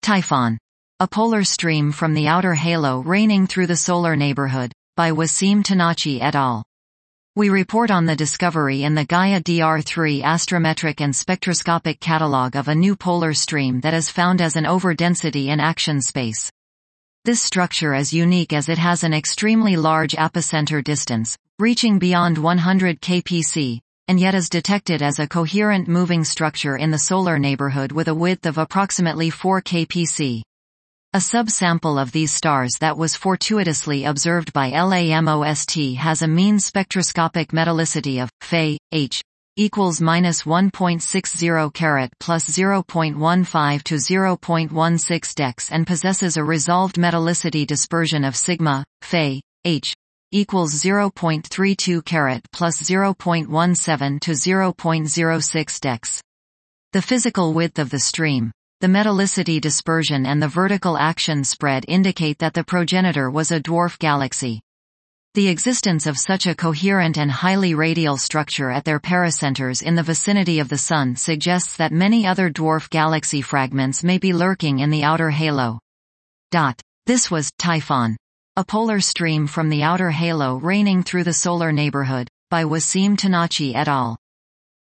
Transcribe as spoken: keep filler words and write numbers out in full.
Typhon. A polar stream from the outer halo raining through the solar neighborhood, by Wasim Tanachi et al. We report on the discovery in the Gaia D R three astrometric and spectroscopic catalog of a new polar stream that is found as an overdensity in action space. This structure is unique as it has an extremely large apocenter distance, reaching beyond one hundred kilometers, and yet is detected as a coherent moving structure in the solar neighborhood with a width of approximately four kilometers. A subsample of these stars that was fortuitously observed by LAMOST has a mean spectroscopic metallicity of Fe H equals minus one point six zero carat plus zero point one five to zero point one six dex and possesses a resolved metallicity dispersion of sigma Fe H equals zero point three two carat plus zero point one seven to zero point zero six dex. The physical width of the stream, the metallicity dispersion and the vertical action spread indicate that the progenitor was a dwarf galaxy. The existence of such a coherent and highly radial structure at their pericenters in the vicinity of the Sun suggests that many other dwarf galaxy fragments may be lurking in the outer halo. This was Typhon, a polar stream from the outer halo raining through the solar neighborhood, by Wasim Tanachi et al.